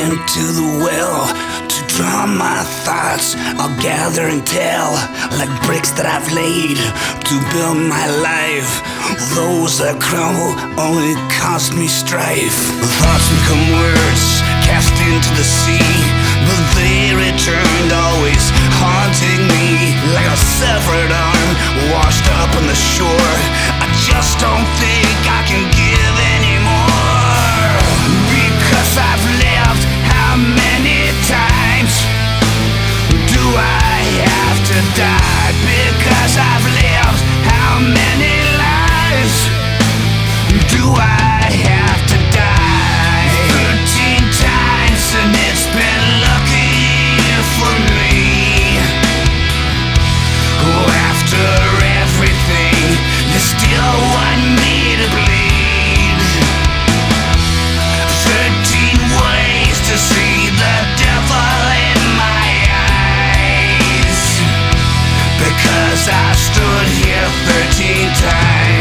went to the well to draw my thoughts. I'll gather and tell, like bricks that I've laid to build my life. Those that crumble only cost me strife. Thoughts become words cast into the sea, but they returned, always haunting me. Like a severed arm washed up on the shore, I just don't think I can give anymore. Because I've lived how many times do I have to die? Because I've lived how many lives do I have to die? 13 times and it's been lucky for me. Oh, after everything, you still want me to bleed. 13 ways to see the devil in my eyes. Because I stood here 13 times.